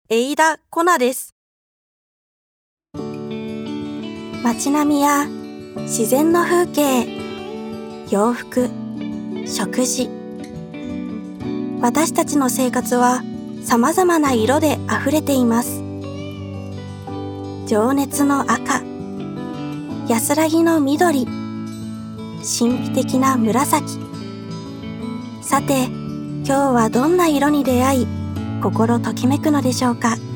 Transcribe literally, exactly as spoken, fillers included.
エイダ・コナです。街並みや自然の風景、洋服、食事。私たちの生活は様々な色であふれています。情熱の赤、安らぎの緑、神秘的な紫。さて、今日はどんな色に出会い、心ときめくのでしょうか。